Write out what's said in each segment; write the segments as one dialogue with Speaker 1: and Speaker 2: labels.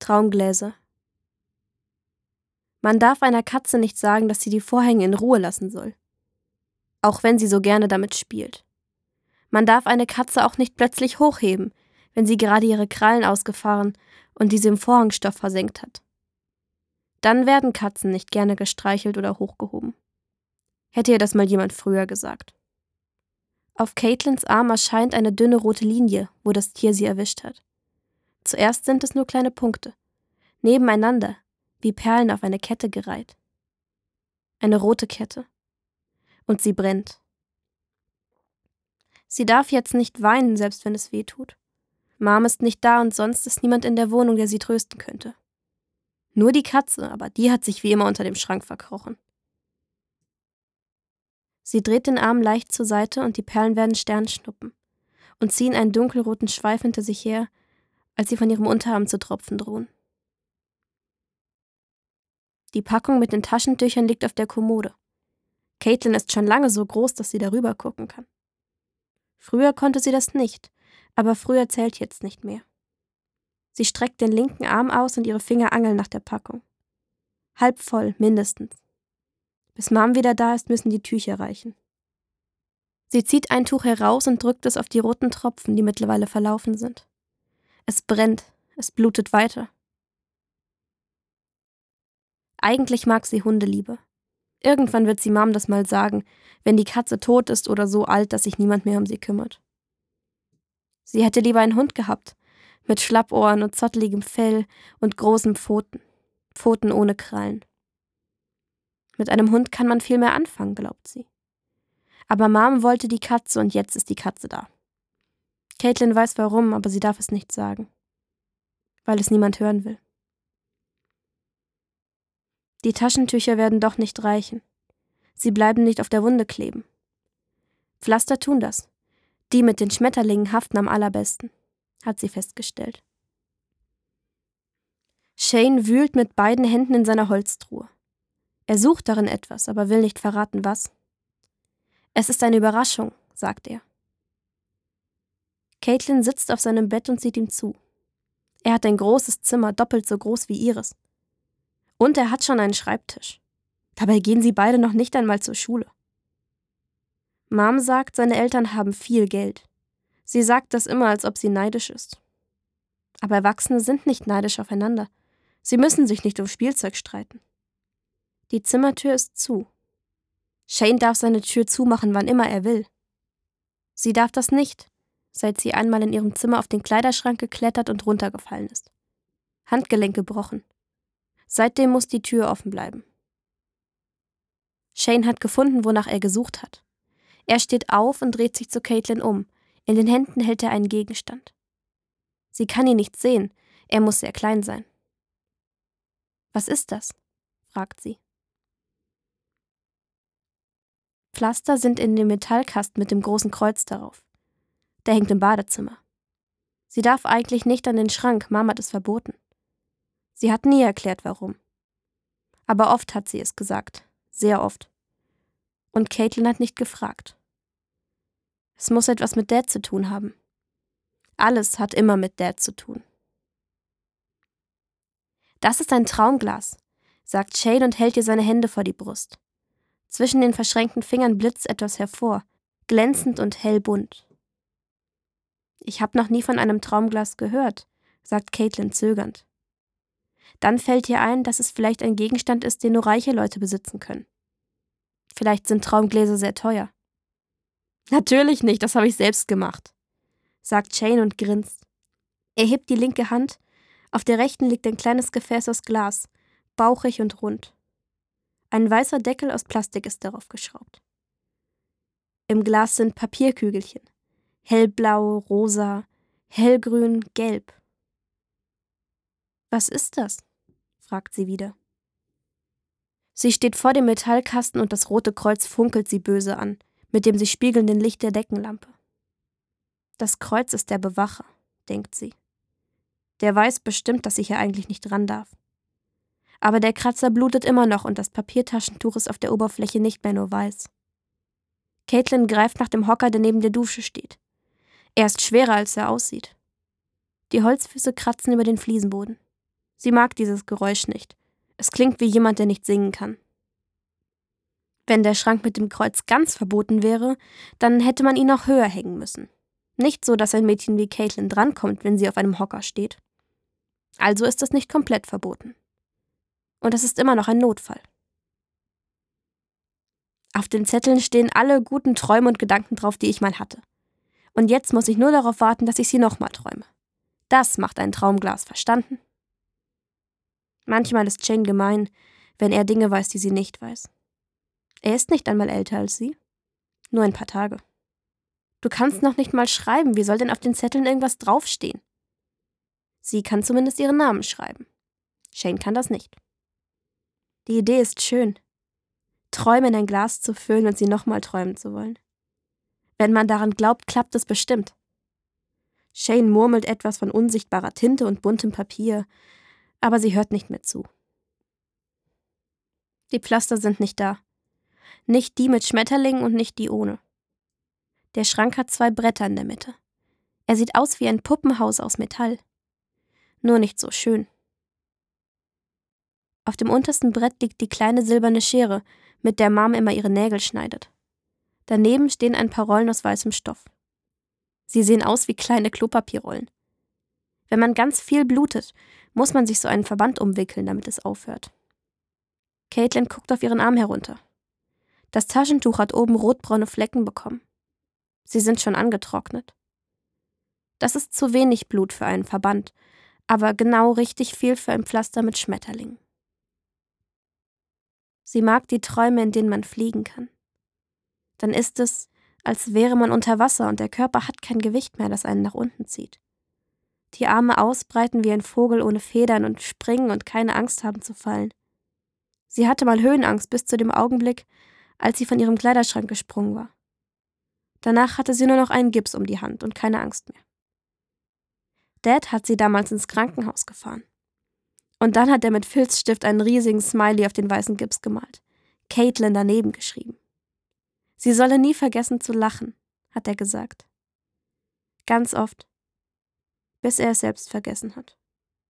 Speaker 1: Traumgläser. Man darf einer Katze nicht sagen, dass sie die Vorhänge in Ruhe lassen soll, auch wenn sie so gerne damit spielt. Man darf eine Katze auch nicht plötzlich hochheben, wenn sie gerade ihre Krallen ausgefahren und diese im Vorhangstoff versenkt hat. Dann werden Katzen nicht gerne gestreichelt oder hochgehoben. Hätte ihr das mal jemand früher gesagt. Auf Caitlins Arm erscheint eine dünne rote Linie, wo das Tier sie erwischt hat. Zuerst sind es nur kleine Punkte, nebeneinander, wie Perlen auf eine Kette gereiht. Eine rote Kette. Und sie brennt. Sie darf jetzt nicht weinen, selbst wenn es weh tut. Mom ist nicht da und sonst ist niemand in der Wohnung, der sie trösten könnte. Nur die Katze, aber die hat sich wie immer unter dem Schrank verkrochen. Sie dreht den Arm leicht zur Seite und die Perlen werden Sternschnuppen und ziehen einen dunkelroten Schweif hinter sich her, als sie von ihrem Unterarm zu tropfen drohen. Die Packung mit den Taschentüchern liegt auf der Kommode. Caitlin ist schon lange so groß, dass sie darüber gucken kann. Früher konnte sie das nicht, aber früher zählt jetzt nicht mehr. Sie streckt den linken Arm aus und ihre Finger angeln nach der Packung. Halb voll, mindestens. Bis Mom wieder da ist, müssen die Tücher reichen. Sie zieht ein Tuch heraus und drückt es auf die roten Tropfen, die mittlerweile verlaufen sind. Es brennt, es blutet weiter. Eigentlich mag sie Hundeliebe. Irgendwann wird sie Mom das mal sagen, wenn die Katze tot ist oder so alt, dass sich niemand mehr um sie kümmert. Sie hätte lieber einen Hund gehabt, mit Schlappohren und zotteligem Fell und großen Pfoten. Pfoten ohne Krallen. Mit einem Hund kann man viel mehr anfangen, glaubt sie. Aber Mom wollte die Katze und jetzt ist die Katze da. Caitlin weiß warum, aber sie darf es nicht sagen. Weil es niemand hören will. Die Taschentücher werden doch nicht reichen. Sie bleiben nicht auf der Wunde kleben. Pflaster tun das. Die mit den Schmetterlingen haften am allerbesten, hat sie festgestellt. Shane wühlt mit beiden Händen in seiner Holztruhe. Er sucht darin etwas, aber will nicht verraten, was. Es ist eine Überraschung, sagt er. Caitlin sitzt auf seinem Bett und sieht ihm zu. Er hat ein großes Zimmer, doppelt so groß wie ihres. Und er hat schon einen Schreibtisch. Dabei gehen sie beide noch nicht einmal zur Schule. Mom sagt, seine Eltern haben viel Geld. Sie sagt das immer, als ob sie neidisch ist. Aber Erwachsene sind nicht neidisch aufeinander. Sie müssen sich nicht um Spielzeug streiten. Die Zimmertür ist zu. Shane darf seine Tür zumachen, wann immer er will. Sie darf das nicht, seit sie einmal in ihrem Zimmer auf den Kleiderschrank geklettert und runtergefallen ist. Handgelenk gebrochen. Seitdem muss die Tür offen bleiben. Shane hat gefunden, wonach er gesucht hat. Er steht auf und dreht sich zu Caitlin um. In den Händen hält er einen Gegenstand. Sie kann ihn nicht sehen, er muss sehr klein sein. Was ist das? Fragt sie. Pflaster sind in dem Metallkasten mit dem großen Kreuz darauf. Der hängt im Badezimmer. Sie darf eigentlich nicht an den Schrank, Mama hat es verboten. Sie hat nie erklärt, warum. Aber oft hat sie es gesagt, sehr oft. Und Caitlin hat nicht gefragt. Es muss etwas mit Dad zu tun haben. Alles hat immer mit Dad zu tun. Das ist ein Traumglas, sagt Shane und hält ihr seine Hände vor die Brust. Zwischen den verschränkten Fingern blitzt etwas hervor, glänzend und hellbunt. Ich habe noch nie von einem Traumglas gehört, sagt Caitlin zögernd. Dann fällt ihr ein, dass es vielleicht ein Gegenstand ist, den nur reiche Leute besitzen können. Vielleicht sind Traumgläser sehr teuer. Natürlich nicht, das habe ich selbst gemacht, sagt Shane und grinst. Er hebt die linke Hand, auf der rechten liegt ein kleines Gefäß aus Glas, bauchig und rund. Ein weißer Deckel aus Plastik ist darauf geschraubt. Im Glas sind Papierkügelchen. Hellblau, rosa, hellgrün, gelb. Was ist das? Fragt sie wieder. Sie steht vor dem Metallkasten und das rote Kreuz funkelt sie böse an, mit dem sich spiegelnden Licht der Deckenlampe. Das Kreuz ist der Bewacher, denkt sie. Der weiß bestimmt, dass sie hier eigentlich nicht ran darf. Aber der Kratzer blutet immer noch und das Papiertaschentuch ist auf der Oberfläche nicht mehr nur weiß. Caitlin greift nach dem Hocker, der neben der Dusche steht. Er ist schwerer, als er aussieht. Die Holzfüße kratzen über den Fliesenboden. Sie mag dieses Geräusch nicht. Es klingt wie jemand, der nicht singen kann. Wenn der Schrank mit dem Kreuz ganz verboten wäre, dann hätte man ihn auch höher hängen müssen. Nicht so, dass ein Mädchen wie Caitlin drankommt, wenn sie auf einem Hocker steht. Also ist es nicht komplett verboten. Und es ist immer noch ein Notfall. Auf den Zetteln stehen alle guten Träume und Gedanken drauf, die ich mal hatte. Und jetzt muss ich nur darauf warten, dass ich sie nochmal träume. Das macht ein Traumglas, verstanden? Manchmal ist Shane gemein, wenn er Dinge weiß, die sie nicht weiß. Er ist nicht einmal älter als sie. Nur ein paar Tage. Du kannst noch nicht mal schreiben, wie soll denn auf den Zetteln irgendwas draufstehen? Sie kann zumindest ihren Namen schreiben. Shane kann das nicht. Die Idee ist schön. Träume in ein Glas zu füllen und sie nochmal träumen zu wollen. Wenn man daran glaubt, klappt es bestimmt. Shane murmelt etwas von unsichtbarer Tinte und buntem Papier, aber sie hört nicht mehr zu. Die Pflaster sind nicht da. Nicht die mit Schmetterlingen und nicht die ohne. Der Schrank hat 2 Bretter in der Mitte. Er sieht aus wie ein Puppenhaus aus Metall. Nur nicht so schön. Auf dem untersten Brett liegt die kleine silberne Schere, mit der Mom immer ihre Nägel schneidet. Daneben stehen ein paar Rollen aus weißem Stoff. Sie sehen aus wie kleine Klopapierrollen. Wenn man ganz viel blutet, muss man sich so einen Verband umwickeln, damit es aufhört. Caitlin guckt auf ihren Arm herunter. Das Taschentuch hat oben rotbraune Flecken bekommen. Sie sind schon angetrocknet. Das ist zu wenig Blut für einen Verband, aber genau richtig viel für ein Pflaster mit Schmetterlingen. Sie mag die Träume, in denen man fliegen kann. Dann ist es, als wäre man unter Wasser und der Körper hat kein Gewicht mehr, das einen nach unten zieht. Die Arme ausbreiten wie ein Vogel ohne Federn und springen und keine Angst haben zu fallen. Sie hatte mal Höhenangst bis zu dem Augenblick, als sie von ihrem Kleiderschrank gesprungen war. Danach hatte sie nur noch einen Gips um die Hand und keine Angst mehr. Dad hat sie damals ins Krankenhaus gefahren. Und dann hat er mit Filzstift einen riesigen Smiley auf den weißen Gips gemalt. Caitlin daneben geschrieben. Sie solle nie vergessen zu lachen, hat er gesagt. Ganz oft. Bis er es selbst vergessen hat.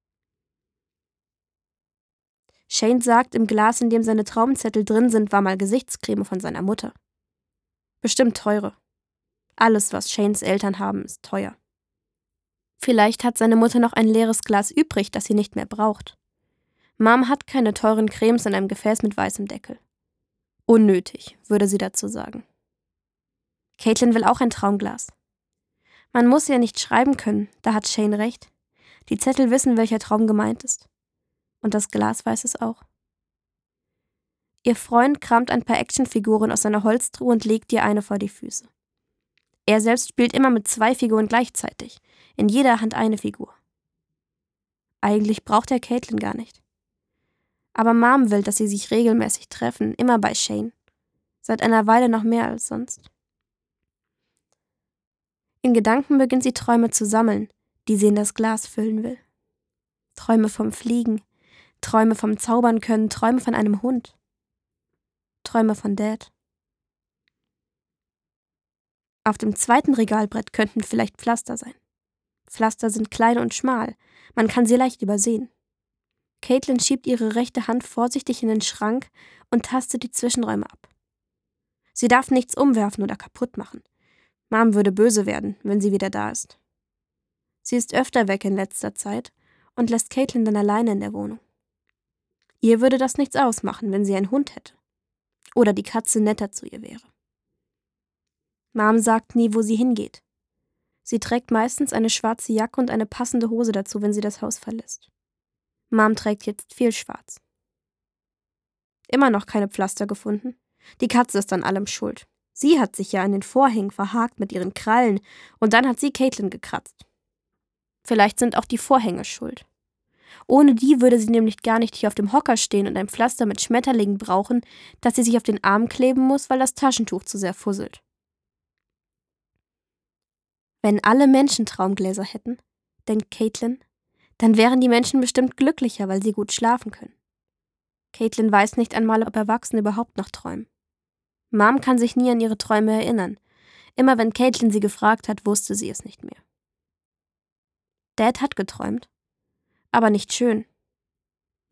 Speaker 1: Shane sagt, im Glas, in dem seine Traumzettel drin sind, war mal Gesichtscreme von seiner Mutter. Bestimmt teure. Alles, was Shanes Eltern haben, ist teuer. Vielleicht hat seine Mutter noch ein leeres Glas übrig, das sie nicht mehr braucht. Mom hat keine teuren Cremes in einem Gefäß mit weißem Deckel. Unnötig, würde sie dazu sagen. Caitlin will auch ein Traumglas. Man muss ja nicht schreiben können, da hat Shane recht. Die Zettel wissen, welcher Traum gemeint ist. Und das Glas weiß es auch. Ihr Freund kramt ein paar Actionfiguren aus seiner Holztruhe und legt ihr eine vor die Füße. Er selbst spielt immer mit 2 Figuren gleichzeitig, in jeder Hand eine Figur. Eigentlich braucht er Caitlin gar nicht. Aber Mom will, dass sie sich regelmäßig treffen, immer bei Shane. Seit einer Weile noch mehr als sonst. In Gedanken beginnt sie Träume zu sammeln, die sie in das Glas füllen will. Träume vom Fliegen, Träume vom Zaubern können, Träume von einem Hund. Träume von Dad. Auf dem zweiten Regalbrett könnten vielleicht Pflaster sein. Pflaster sind klein und schmal, man kann sie leicht übersehen. Caitlin schiebt ihre rechte Hand vorsichtig in den Schrank und tastet die Zwischenräume ab. Sie darf nichts umwerfen oder kaputt machen. Mom würde böse werden, wenn sie wieder da ist. Sie ist öfter weg in letzter Zeit und lässt Caitlin dann alleine in der Wohnung. Ihr würde das nichts ausmachen, wenn sie einen Hund hätte. Oder die Katze netter zu ihr wäre. Mom sagt nie, wo sie hingeht. Sie trägt meistens eine schwarze Jacke und eine passende Hose dazu, wenn sie das Haus verlässt. Mom trägt jetzt viel schwarz. Immer noch keine Pflaster gefunden. Die Katze ist an allem schuld. Sie hat sich ja an den Vorhängen verhakt mit ihren Krallen und dann hat sie Caitlin gekratzt. Vielleicht sind auch die Vorhänge schuld. Ohne die würde sie nämlich gar nicht hier auf dem Hocker stehen und ein Pflaster mit Schmetterlingen brauchen, das sie sich auf den Arm kleben muss, weil das Taschentuch zu sehr fusselt. Wenn alle Menschen Traumgläser hätten, denkt Caitlin, dann wären die Menschen bestimmt glücklicher, weil sie gut schlafen können. Caitlin weiß nicht einmal, ob Erwachsene überhaupt noch träumen. Mom kann sich nie an ihre Träume erinnern. Immer wenn Caitlin sie gefragt hat, wusste sie es nicht mehr. Dad hat geträumt, aber nicht schön.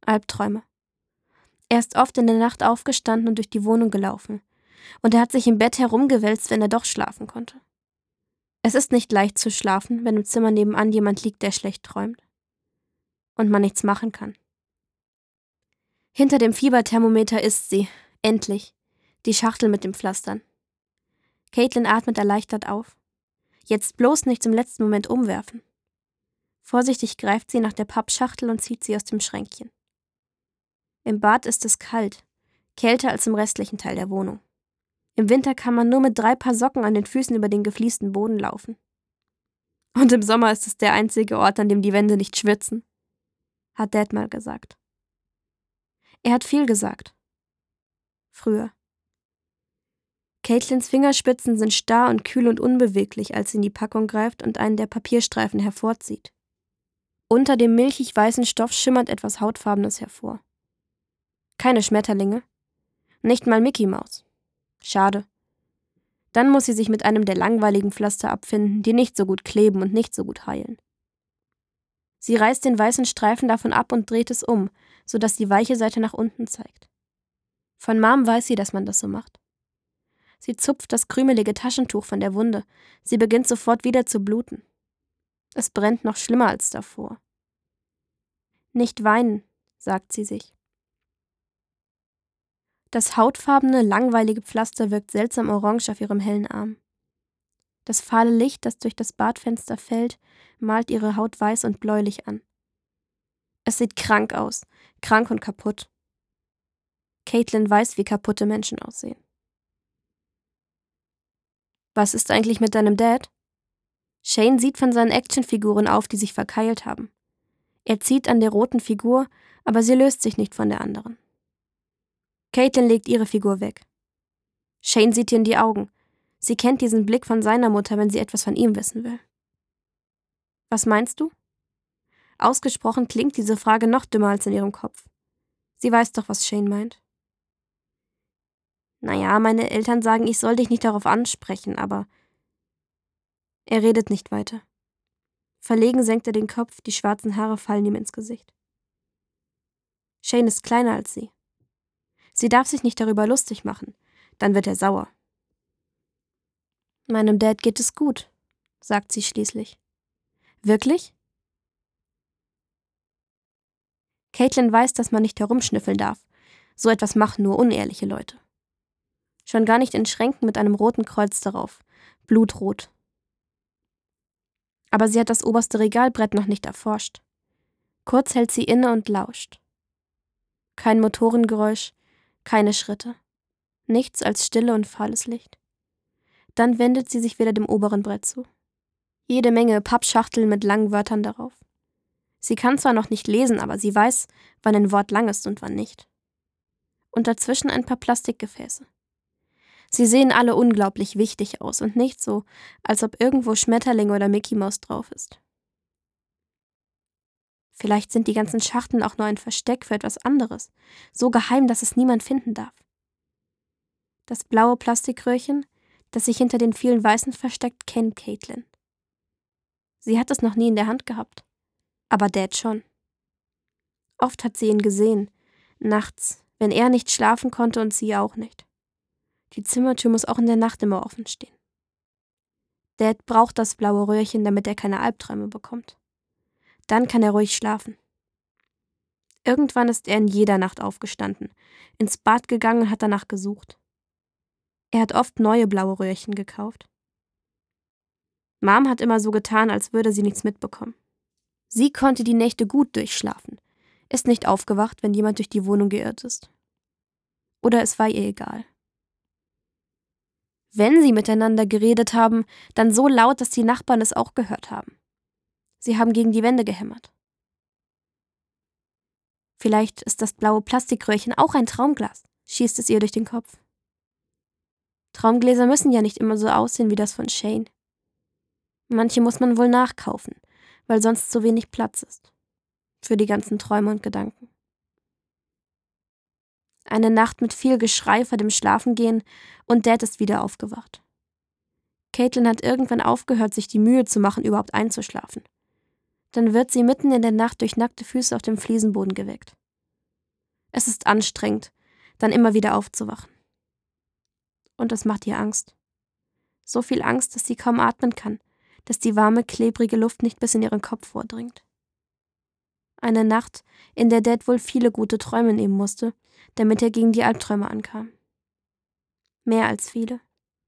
Speaker 1: Albträume. Er ist oft in der Nacht aufgestanden und durch die Wohnung gelaufen. Und er hat sich im Bett herumgewälzt, wenn er doch schlafen konnte. Es ist nicht leicht zu schlafen, wenn im Zimmer nebenan jemand liegt, der schlecht träumt. Und man nichts machen kann. Hinter dem Fieberthermometer ist sie, endlich, die Schachtel mit den Pflastern. Caitlin atmet erleichtert auf. Jetzt bloß nicht im letzten Moment umwerfen. Vorsichtig greift sie nach der Pappschachtel und zieht sie aus dem Schränkchen. Im Bad ist es kalt, kälter als im restlichen Teil der Wohnung. Im Winter kann man nur mit 3 Paar Socken an den Füßen über den gefliesten Boden laufen. Und im Sommer ist es der einzige Ort, an dem die Wände nicht schwitzen, hat Dad mal gesagt. Er hat viel gesagt. Früher. Caitlins Fingerspitzen sind starr und kühl und unbeweglich, als sie in die Packung greift und einen der Papierstreifen hervorzieht. Unter dem milchig-weißen Stoff schimmert etwas Hautfarbenes hervor. Keine Schmetterlinge. Nicht mal Mickey Maus. Schade. Dann muss sie sich mit einem der langweiligen Pflaster abfinden, die nicht so gut kleben und nicht so gut heilen. Sie reißt den weißen Streifen davon ab und dreht es um, sodass die weiche Seite nach unten zeigt. Von Mom weiß sie, dass man das so macht. Sie zupft das krümelige Taschentuch von der Wunde. Sie beginnt sofort wieder zu bluten. Es brennt noch schlimmer als davor. Nicht weinen, sagt sie sich. Das hautfarbene, langweilige Pflaster wirkt seltsam orange auf ihrem hellen Arm. Das fahle Licht, das durch das Badfenster fällt, malt ihre Haut weiß und bläulich an. Es sieht krank aus, krank und kaputt. Caitlin weiß, wie kaputte Menschen aussehen. Was ist eigentlich mit deinem Dad? Shane sieht von seinen Actionfiguren auf, die sich verkeilt haben. Er zieht an der roten Figur, aber sie löst sich nicht von der anderen. Caitlin legt ihre Figur weg. Shane sieht ihr in die Augen. Sie kennt diesen Blick von seiner Mutter, wenn sie etwas von ihm wissen will. Was meinst du? Ausgesprochen klingt diese Frage noch dümmer als in ihrem Kopf. Sie weiß doch, was Shane meint. Naja, meine Eltern sagen, ich soll dich nicht darauf ansprechen, aber... Er redet nicht weiter. Verlegen senkt er den Kopf, die schwarzen Haare fallen ihm ins Gesicht. Shane ist kleiner als sie. Sie darf sich nicht darüber lustig machen, dann wird er sauer. Meinem Dad geht es gut, sagt sie schließlich. Wirklich? Caitlin weiß, dass man nicht herumschnüffeln darf. So etwas machen nur unehrliche Leute. Schon gar nicht in Schränken mit einem roten Kreuz darauf. Blutrot. Aber sie hat das oberste Regalbrett noch nicht erforscht. Kurz hält sie inne und lauscht. Kein Motorengeräusch, keine Schritte. Nichts als Stille und fahles Licht. Dann wendet sie sich wieder dem oberen Brett zu. Jede Menge Pappschachteln mit langen Wörtern darauf. Sie kann zwar noch nicht lesen, aber sie weiß, wann ein Wort lang ist und wann nicht. Und dazwischen ein paar Plastikgefäße. Sie sehen alle unglaublich wichtig aus und nicht so, als ob irgendwo Schmetterling oder Mickey Maus drauf ist. Vielleicht sind die ganzen Schachteln auch nur ein Versteck für etwas anderes, so geheim, dass es niemand finden darf. Das blaue Plastikröhrchen, das sich hinter den vielen Weißen versteckt, kennt Caitlin. Sie hat es noch nie in der Hand gehabt, aber Dad schon. Oft hat sie ihn gesehen, nachts, wenn er nicht schlafen konnte und sie auch nicht. Die Zimmertür muss auch in der Nacht immer offen stehen. Dad braucht das blaue Röhrchen, damit er keine Albträume bekommt. Dann kann er ruhig schlafen. Irgendwann ist er in jeder Nacht aufgestanden, ins Bad gegangen und hat danach gesucht. Er hat oft neue blaue Röhrchen gekauft. Mom hat immer so getan, als würde sie nichts mitbekommen. Sie konnte die Nächte gut durchschlafen, ist nicht aufgewacht, wenn jemand durch die Wohnung geirrt ist. Oder es war ihr egal. Wenn sie miteinander geredet haben, dann so laut, dass die Nachbarn es auch gehört haben. Sie haben gegen die Wände gehämmert. Vielleicht ist das blaue Plastikröhrchen auch ein Traumglas, schießt es ihr durch den Kopf. Traumgläser müssen ja nicht immer so aussehen wie das von Shane. Manche muss man wohl nachkaufen, weil sonst so wenig Platz ist. Für die ganzen Träume und Gedanken. Eine Nacht mit viel Geschrei vor dem Schlafengehen und Dad ist wieder aufgewacht. Caitlin hat irgendwann aufgehört, sich die Mühe zu machen, überhaupt einzuschlafen. Dann wird sie mitten in der Nacht durch nackte Füße auf dem Fliesenboden geweckt. Es ist anstrengend, dann immer wieder aufzuwachen. Und es macht ihr Angst. So viel Angst, dass sie kaum atmen kann, dass die warme, klebrige Luft nicht bis in ihren Kopf vordringt. Eine Nacht, in der Dad wohl viele gute Träume nehmen musste, damit er gegen die Albträume ankam. Mehr als viele.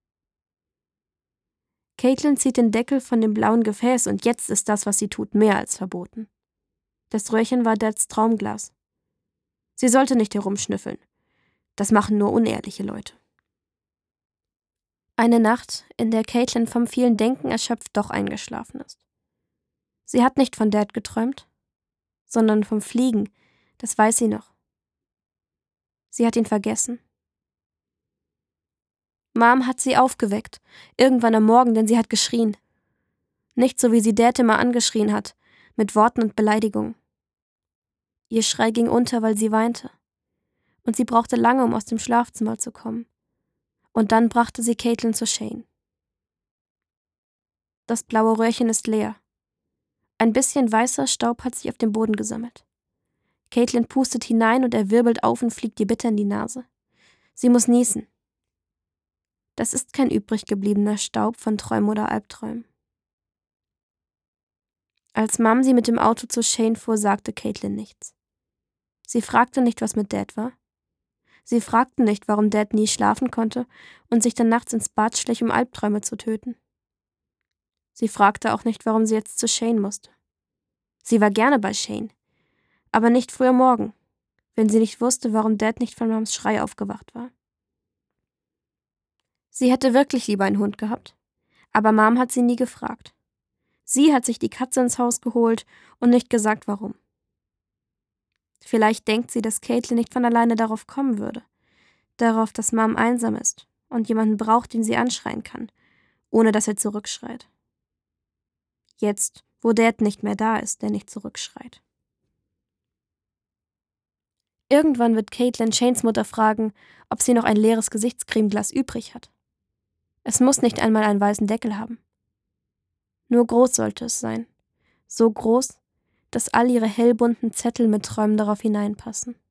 Speaker 1: Caitlin zieht den Deckel von dem blauen Gefäß und jetzt ist das, was sie tut, mehr als verboten. Das Röhrchen war Dads Traumglas. Sie sollte nicht herumschnüffeln. Das machen nur unehrliche Leute. Eine Nacht, in der Caitlin vom vielen Denken erschöpft doch eingeschlafen ist. Sie hat nicht von Dad geträumt, sondern vom Fliegen, das weiß sie noch. Sie hat ihn vergessen. Mom hat sie aufgeweckt, irgendwann am Morgen, denn sie hat geschrien. Nicht so, wie sie Dad immer angeschrien hat, mit Worten und Beleidigungen. Ihr Schrei ging unter, weil sie weinte. Und sie brauchte lange, um aus dem Schlafzimmer zu kommen. Und dann brachte sie Caitlin zu Shane. Das blaue Röhrchen ist leer. Ein bisschen weißer Staub hat sich auf dem Boden gesammelt. Caitlin pustet hinein und er wirbelt auf und fliegt ihr bitter in die Nase. Sie muss niesen. Das ist kein übrig gebliebener Staub von Träumen oder Albträumen. Als Mom sie mit dem Auto zu Shane fuhr, sagte Caitlin nichts. Sie fragte nicht, was mit Dad war. Sie fragten nicht, warum Dad nie schlafen konnte und sich dann nachts ins Bad schlich, um Albträume zu töten. Sie fragte auch nicht, warum sie jetzt zu Shane musste. Sie war gerne bei Shane, aber nicht früh am Morgen, wenn sie nicht wusste, warum Dad nicht von Moms Schrei aufgewacht war. Sie hätte wirklich lieber einen Hund gehabt, aber Mom hat sie nie gefragt. Sie hat sich die Katze ins Haus geholt und nicht gesagt, warum. Vielleicht denkt sie, dass Caitlin nicht von alleine darauf kommen würde. Darauf, dass Mom einsam ist und jemanden braucht, den sie anschreien kann, ohne dass er zurückschreit. Jetzt, wo Dad nicht mehr da ist, der nicht zurückschreit. Irgendwann wird Caitlin Shanes Mutter fragen, ob sie noch ein leeres Gesichtscremeglas übrig hat. Es muss nicht einmal einen weißen Deckel haben. Nur groß sollte es sein. So groß, dass all ihre hellbunten Zettel mit Träumen darauf hineinpassen.